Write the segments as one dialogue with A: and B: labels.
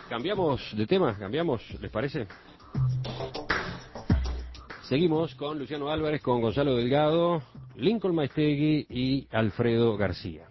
A: Cambiamos de tema, ¿les parece? Seguimos con Luciano Álvarez, con Gonzalo Delgado, Lincoln Maestegui y Alfredo García.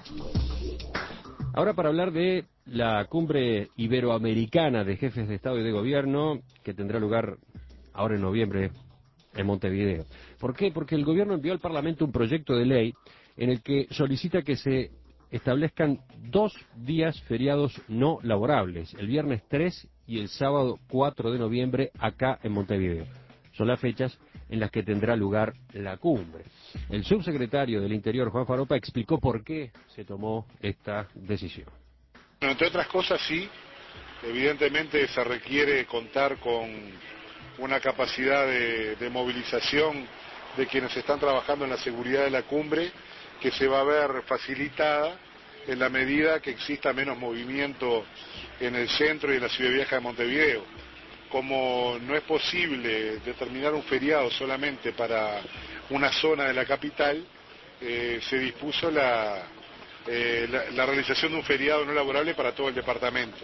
A: Ahora para hablar de la cumbre iberoamericana de jefes de Estado y de Gobierno, que tendrá lugar ahora en noviembre en Montevideo. ¿Por qué? Porque el gobierno envió al Parlamento un proyecto de ley en el que solicita que se establezcan 2 días feriados no laborables, el viernes 3 y el sábado 4 de noviembre acá en Montevideo. Son las fechas en las que tendrá lugar la cumbre. El subsecretario del Interior, Juan Faropa, explicó por qué se tomó esta decisión.
B: Bueno, entre otras cosas, sí, evidentemente se requiere contar con una capacidad de movilización de quienes están trabajando en la seguridad de la cumbre, que se va a ver facilitada en la medida que exista menos movimiento en el centro y en la ciudad vieja de Montevideo. Como no es posible determinar un feriado solamente para una zona de la capital, se dispuso la realización de un feriado no laborable para todo el departamento.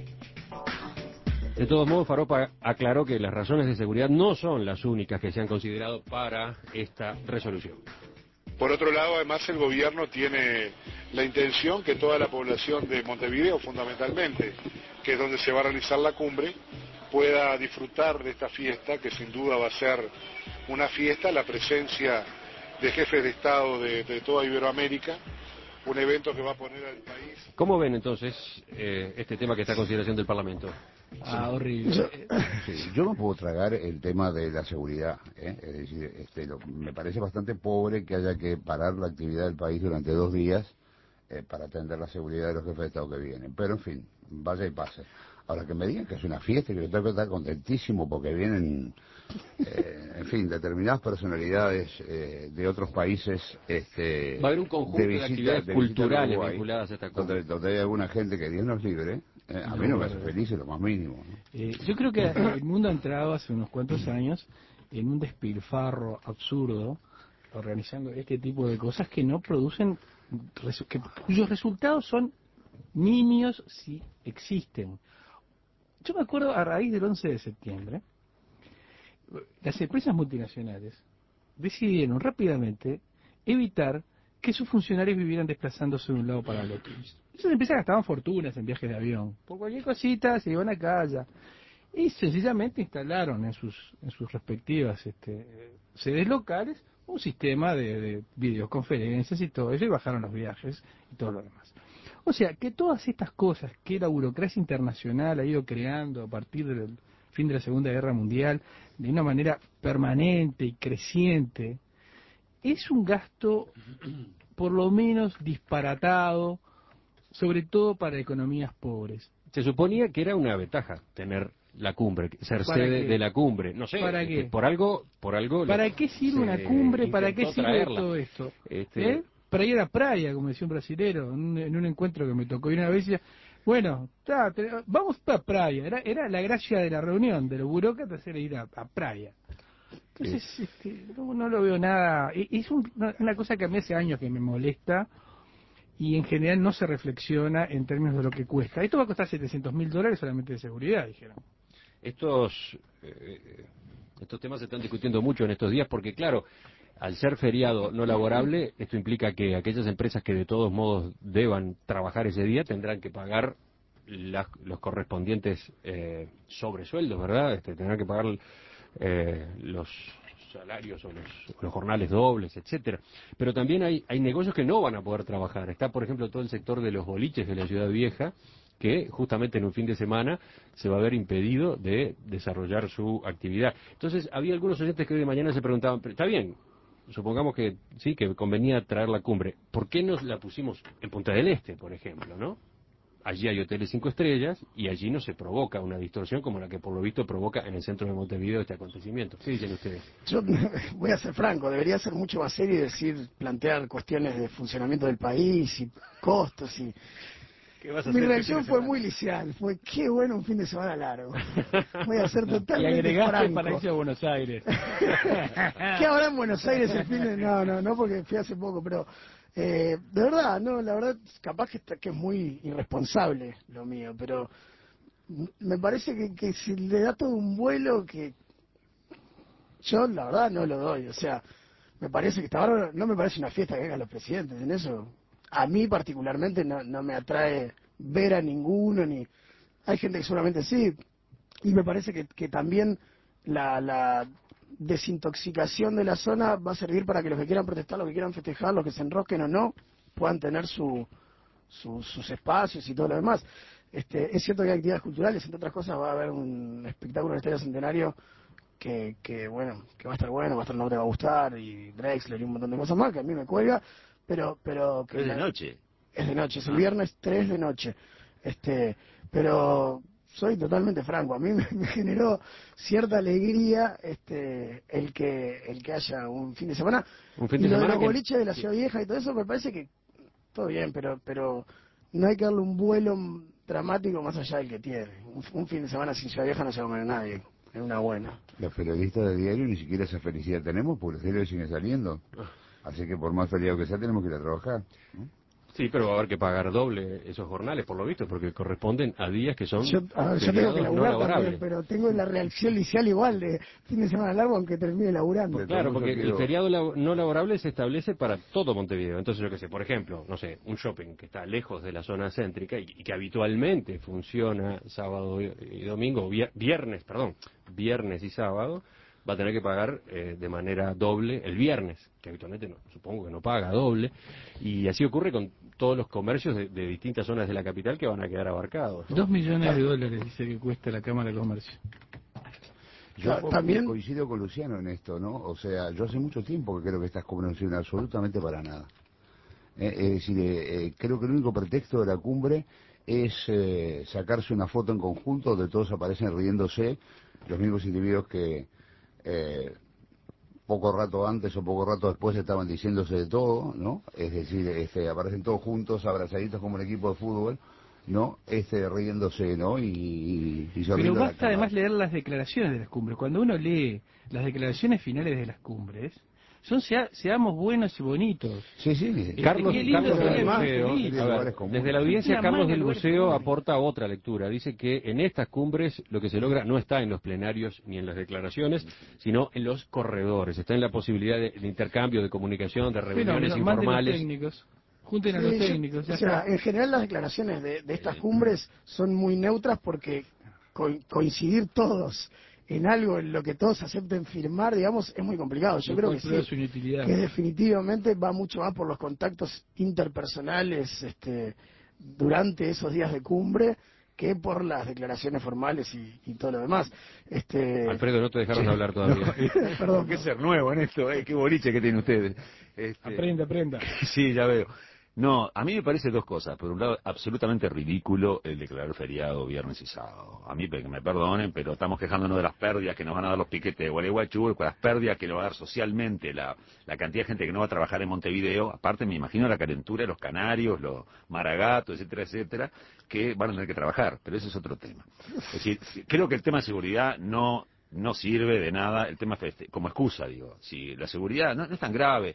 A: De todos modos, Faropa aclaró que las razones de seguridad no son las únicas que se han considerado para esta resolución.
B: Por otro lado, además, el gobierno tiene la intención que toda la población de Montevideo, fundamentalmente, que es donde se va a realizar la cumbre, pueda disfrutar de esta fiesta, que sin duda va a ser una fiesta, la presencia de jefes de Estado de toda Iberoamérica, un evento que va a poner al país...
A: ¿Cómo ven entonces este tema que está a consideración del Parlamento?
C: Horrible.
D: Yo no puedo tragar el tema de la seguridad, ¿eh? Es decir, me parece bastante pobre que haya que parar la actividad del país durante 2 días para atender la seguridad de los jefes de Estado que vienen. Pero en fin, vaya y pase. Ahora que me digan que es una fiesta y que yo tengo que estar contentísimo porque vienen, en fin, determinadas personalidades de otros países.
A: Va a haber un conjunto de actividades culturales vinculadas a esta cumbre.
D: Donde hay alguna gente que Dios nos libre. A mí no me hace feliz en lo más mínimo, ¿no?
C: Yo creo que el mundo ha entrado hace unos cuantos años en un despilfarro absurdo organizando este tipo de cosas que no producen, cuyos resultados son nimios si existen. Yo me acuerdo a raíz del 11 de septiembre, las empresas multinacionales decidieron rápidamente evitar que sus funcionarios vivieran desplazándose de un lado para el otro. Esas empresas gastaban fortunas en viajes de avión. Por cualquier cosita se iban acá, allá. Y sencillamente instalaron en sus respectivas sedes locales un sistema de videoconferencias y todo eso, y bajaron los viajes y todo lo demás. O sea, que todas estas cosas que la burocracia internacional ha ido creando a partir del fin de la Segunda Guerra Mundial, de una manera permanente y creciente, es un gasto por lo menos disparatado, sobre todo para economías pobres.
A: Se suponía que era una ventaja tener la cumbre, ser sede de la cumbre. No sé,
C: ¿para qué?
A: Por algo
C: ¿Para qué sirve una cumbre? ¿Para qué sirve
A: traerla.
C: todo esto? Para ir a playa, como decía un brasilero, en un encuentro que me tocó ir una vez, y decía, bueno, vamos para playa. Era la gracia de la reunión, de los burócratas, era ir a playa. Entonces, no lo veo nada. Es una cosa que a mí hace años que me molesta, y en general no se reflexiona en términos de lo que cuesta. Esto va a costar $700.000 solamente de seguridad, dijeron.
A: Estos temas se están discutiendo mucho en estos días porque, claro, al ser feriado no laborable, esto implica que aquellas empresas que de todos modos deban trabajar ese día tendrán que pagar los correspondientes sobresueldos, ¿verdad? Tendrán que pagar los salarios o los jornales dobles, etcétera. Pero también hay negocios que no van a poder trabajar. Está, por ejemplo, todo el sector de los boliches de la Ciudad Vieja, que justamente en un fin de semana se va a ver impedido de desarrollar su actividad. Entonces, había algunos oyentes que hoy de mañana se preguntaban, está bien, supongamos que sí, que convenía traer la cumbre, ¿por qué no la pusimos en Punta del Este, por ejemplo, no? Allí hay hoteles 5 estrellas y allí no se provoca una distorsión como la que por lo visto provoca en el centro de Montevideo este acontecimiento. ¿Qué dicen ustedes?
E: Yo voy a ser franco, debería ser mucho más serio y plantear cuestiones de funcionamiento del país y costos y... Mi reacción fue muy liceal, fue qué bueno un fin de semana largo. Voy a ser totalmente
C: y agregaste
E: franco.
C: Para irse a Buenos Aires.
E: ¿Qué habrá en Buenos Aires el fin de...? No, porque fui hace poco, pero... de verdad, no, la verdad, capaz que es muy irresponsable lo mío, pero me parece que se le da todo un vuelo que yo la verdad no lo doy. O sea, me parece que está bárbaro. No me parece una fiesta que hagan los presidentes. En eso, a mí particularmente no me atrae ver a ninguno, ni hay gente que seguramente sí. Y me parece que también la desintoxicación de la zona va a servir para que los que quieran protestar, los que quieran festejar, los que se enrosquen o no, puedan tener sus espacios y todo lo demás. Es cierto que hay actividades culturales, entre otras cosas va a haber un espectáculo en el Estadio Centenario que bueno, que va a estar bueno, va a estar No Te Va a Gustar, y Drexler y un montón de cosas más, que a mí me cuelga, pero que
F: Es de noche.
E: es de noche, es el viernes 3 de noche. Pero soy totalmente franco, a mí me generó cierta alegría el que haya un fin de semana.
A: Un fin
E: Y
A: de
E: lo de
A: semana
E: los
A: que...
E: boliches de la Ciudad Vieja y todo eso me parece que todo bien, pero no hay que darle un vuelo dramático más allá del que tiene. Un fin de semana sin Ciudad Vieja no se va a comer nadie, es una buena.
D: Los periodistas de diario ni siquiera esa felicidad tenemos porque los diarios siguen saliendo. Así que por más feriado que sea tenemos que ir a trabajar, ¿no?
A: Sí, pero va a haber que pagar doble esos jornales, por lo visto, porque corresponden a días que son
E: Yo tengo que
A: feriados no
E: laburar
A: laborables.
E: también, pero tengo la reacción inicial igual de fin de semana largo aunque termine laburando.
D: De
A: Claro,
D: todo
A: porque
D: sentido.
A: el feriado no laborable se establece para todo Montevideo. Entonces, yo qué sé, por ejemplo, no sé, un shopping que está lejos de la zona céntrica y que habitualmente funciona sábado y domingo, viernes y sábado, va a tener que pagar de manera doble el viernes, que habitualmente supongo que no paga doble, y así ocurre con todos los comercios de distintas zonas de la capital que van a quedar abarcados, ¿no?
C: $2 millones dice que cuesta la Cámara de Comercio.
D: Yo
E: También
D: coincido con Luciano en esto, ¿no? O sea, yo hace mucho tiempo que creo que estas cumbre no sirven absolutamente para nada. Es decir, creo que el único pretexto de la cumbre es sacarse una foto en conjunto donde todos aparecen riéndose, los mismos individuos que poco rato antes o poco rato después estaban diciéndose de todo, ¿no? Es decir, aparecen todos juntos, abrazaditos como un equipo de fútbol, ¿no? Riéndose, ¿no? Y
C: Pero
D: sonriendo a la
C: basta
D: cámara.
C: además leer las declaraciones de las cumbres. Cuando uno lee las declaraciones finales de las cumbres, son seamos buenos y bonitos.
D: Sí, sí.
A: Carlos,
C: qué lindo
A: Carlos del
C: sería
A: Buceo,
C: vivir feliz.
A: a ver,
D: Lugares comunes.
A: desde la audiencia
C: Una
A: Carlos
C: mano,
A: del
C: lugares
A: Buceo
C: comunes.
A: aporta otra lectura. Dice que en estas cumbres lo que se logra no está en los plenarios ni en las declaraciones, sino en los corredores. Está en la posibilidad de intercambio, de comunicación, de reuniones
C: Bueno, manden los
A: informales.
C: técnicos, junten a los
E: sí,
C: técnicos. Ya
E: o sea,
C: está.
E: en general las declaraciones de estas cumbres son muy neutras porque coincidir todos en algo en lo que todos acepten firmar, digamos, es muy complicado. Yo creo que
C: Prueba
E: sí,
C: su inutilidad.
E: que definitivamente va mucho más por los contactos interpersonales durante esos días de cumbre que por las declaraciones formales y todo lo demás.
A: Alfredo, no te dejaron hablar todavía.
E: Perdón.
F: ¿Por qué ser nuevo en esto? Qué boliche que tienen ustedes.
C: Aprenda.
F: Sí, ya veo. No, a mí me parece dos cosas. Por un lado, absolutamente ridículo el declarar feriado viernes y sábado. A mí, que me perdonen, pero estamos quejándonos de las pérdidas que nos van a dar los piquetes de Gualeguaychú, con las pérdidas que nos va a dar socialmente la cantidad de gente que no va a trabajar en Montevideo. Aparte, me imagino la calentura de los canarios, los maragatos, etcétera, etcétera, que van a tener que trabajar. Pero ese es otro tema. Es decir, creo que el tema de seguridad no sirve de nada, el tema como excusa, digo. Si la seguridad no es tan grave.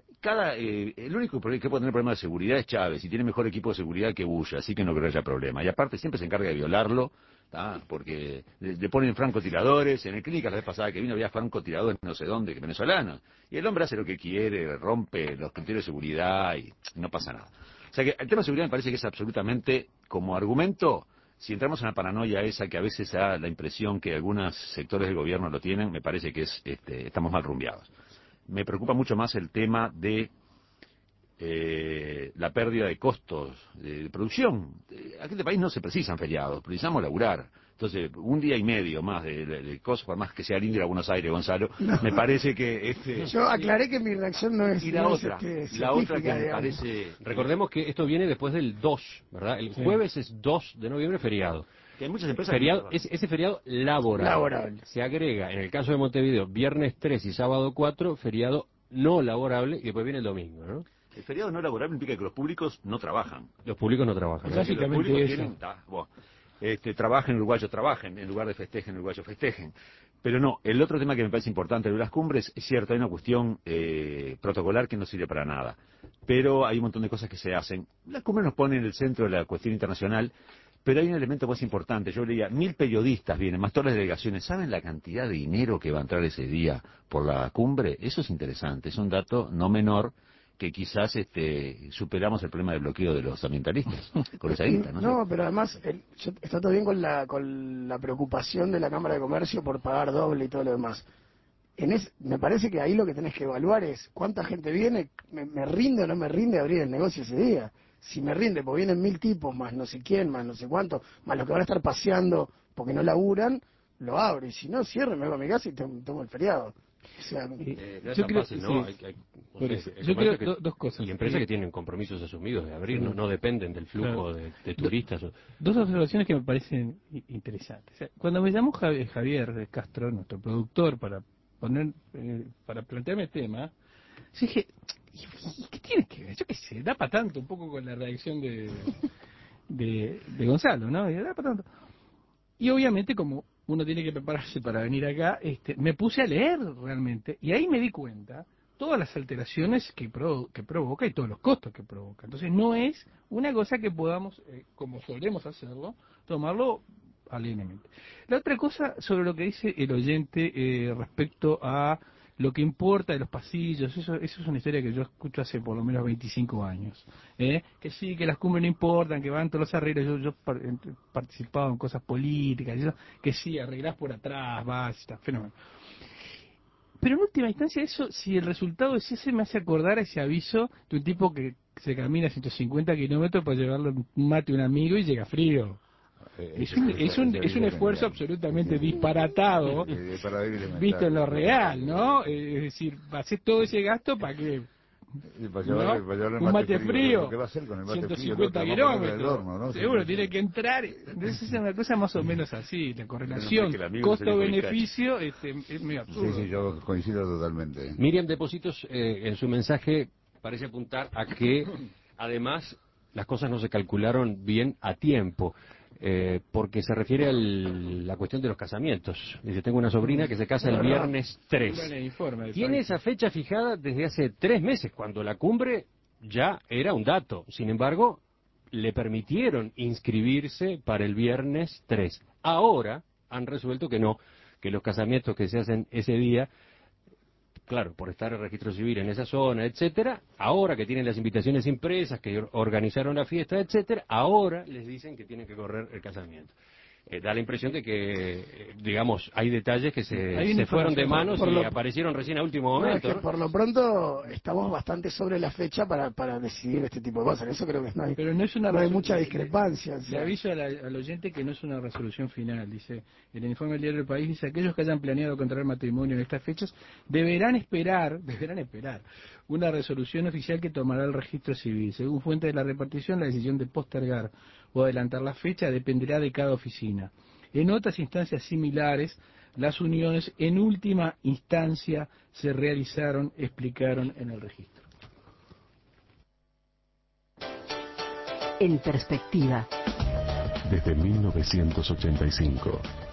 F: El único que puede tener problema de seguridad es Chávez, y tiene mejor equipo de seguridad que Bush, así que no creo que haya problema. Y aparte siempre se encarga de violarlo, ¿tá? Porque le ponen francotiradores, en el clínica la vez pasada que vino había francotiradores no sé dónde, que venezolanos, y el hombre hace lo que quiere, rompe los criterios de seguridad y no pasa nada. O sea que el tema de seguridad me parece que es absolutamente, como argumento, si entramos en la paranoia esa que a veces da la impresión que algunos sectores del gobierno lo tienen, me parece que estamos mal rumbeados. Me preocupa mucho más el tema de la pérdida de costos de producción. Aquí en este país no se precisan feriados, precisamos laburar. Entonces, un día y medio más de cosas, por más que sea lindo ir a Buenos Aires, Gonzalo, me parece que...
E: Yo aclaré que mi reacción no es
F: Y la
E: no
F: otra,
E: es,
F: la otra que
E: científica,
F: me
E: digamos.
F: parece...
A: Recordemos que esto viene después del 2, ¿verdad? El jueves es 2 de noviembre, feriado.
F: Que hay muchas empresas
A: Feriado,
F: que...
A: ese feriado laborable. Se agrega, en el caso de Montevideo, viernes 3 y sábado 4, feriado no laborable, y después viene el domingo, ¿no?
F: El feriado no laborable implica que los públicos no trabajan.
A: Los públicos no trabajan.
F: O sea, que los
C: Básicamente
F: públicos
C: eso.
F: tienen, trabajen, uruguayos trabajen, en lugar de festejen, uruguayos festejen. Pero no, el otro tema que me parece importante de las cumbres, es cierto, hay una cuestión protocolar que no sirve para nada. Pero hay un montón de cosas que se hacen. Las cumbres nos ponen en el centro de la cuestión internacional, Pero hay un elemento más importante. Yo leía, 1000 periodistas vienen, más todas las delegaciones. ¿Saben la cantidad de dinero que va a entrar ese día por la cumbre? Eso es interesante, es un dato no menor, que quizás superamos el problema del bloqueo de los ambientalistas con esa guita, ¿no?
E: No, pero además está todo bien con la preocupación de la Cámara de Comercio por pagar doble y todo lo demás. Me parece que ahí lo que tenés que evaluar es cuánta gente viene, me rinde o no me rinde abrir el negocio ese día. Si me rinde, porque vienen 1000 tipos, más no sé quién, más no sé cuánto, más los que van a estar paseando porque no laburan, lo abro. Y si no, cierro, me voy a mi casa y tomo el feriado. O sea,
A: yo creo que no,
C: yo creo dos cosas.
A: Y empresas que tienen compromisos asumidos de abrir, no dependen del flujo de turistas.
C: Dos observaciones que me parecen interesantes. O sea, cuando me llamó Javier Castro, nuestro productor, para plantearme el tema, yo dije, ¿y qué tiene que ver? Yo qué sé, da para tanto un poco con la reacción de Gonzalo, ¿no? Da para tanto. Y obviamente, como uno tiene que prepararse para venir acá, me puse a leer realmente, y ahí me di cuenta todas las alteraciones que provoca y todos los costos que provoca. Entonces no es una cosa que podamos, como solemos hacerlo, tomarlo alegremente. La otra cosa sobre lo que dice el oyente respecto a lo que importa de los pasillos, eso es una historia que yo escucho hace por lo menos 25 años. Que sí, que las cumbres no importan, que van todos los arreglos, yo he participado en cosas políticas, que sí, arreglás por atrás, vas, está, fenómeno. Pero en última instancia eso, si el resultado es ese, me hace acordar a ese aviso de un tipo que se camina 150 kilómetros para llevarle un mate a un amigo y llega frío. Es un esfuerzo absolutamente disparatado, visto en lo real, ¿no? Es decir, hacer todo ese gasto para que un mate frío, 150 kilómetros, seguro, tiene que entrar. Entonces es una cosa más o menos así, la correlación costo-beneficio es medio absurdo.
D: Sí, yo coincido totalmente.
A: Miriam Depositos, en su mensaje, parece apuntar a que, además, las cosas no se calcularon bien a tiempo. Porque se refiere a la cuestión de los casamientos. Dice, tengo una sobrina que se casa el viernes 3. Tiene esa fecha fijada desde hace 3 meses, cuando la cumbre ya era un dato. Sin embargo, le permitieron inscribirse para el viernes 3. Ahora han resuelto que no, que los casamientos que se hacen ese día, claro, por estar el registro civil en esa zona, etcétera, ahora que tienen las invitaciones impresas, que organizaron la fiesta, etcétera, ahora les dicen que tienen que correr el casamiento. Da la impresión de que, digamos, hay detalles que se fueron de manos y aparecieron recién a último momento.
E: ¿no? Por lo pronto estamos bastante sobre la fecha para decidir este tipo de cosas. Eso creo que no hay,
C: pero no es una
E: no hay mucha discrepancia. O sea.
C: Le aviso al oyente que no es una resolución final. Dice, el informe del Diario del País dice, aquellos que hayan planeado contraer matrimonio en estas fechas deberán esperar una resolución oficial que tomará el registro civil. Según fuente de la repartición, la decisión de postergar o adelantar la fecha dependerá de cada oficina. En otras instancias similares, las uniones en última instancia se realizaron, explicaron en el registro.
G: En perspectiva.
H: Desde 1985.